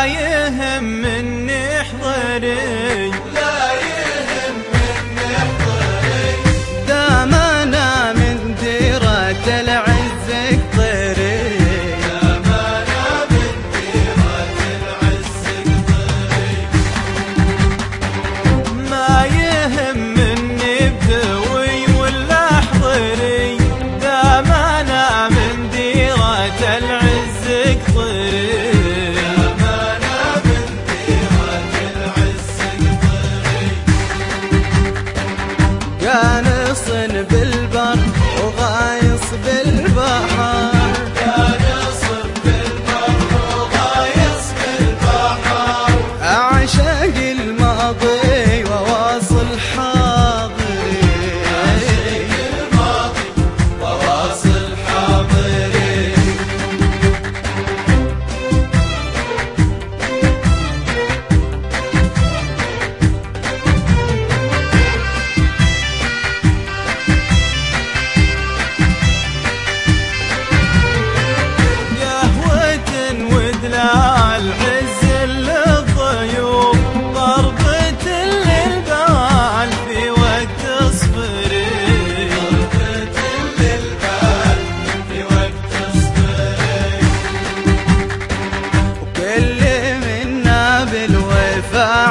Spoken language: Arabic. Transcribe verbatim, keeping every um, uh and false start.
لا يهم مني احضري، لا يهم مني احضري، دام انا من ديرة العز اقطري، دام انا من ديرة العز اقطري، ما يهم مني بدوي ولا احضري، دام انا من ديرة العز اقطري، قانص بالبر وغايص بالبحر، قانص بالبر وغايص بالبحر، أعشق الماضي وواصل حاضري، أعشق الماضي وواصل حاضري، العز للضيوف، ضربة للبال في وقت صفري، ضربة للبال في وقت صفري، وكل منا بالوفا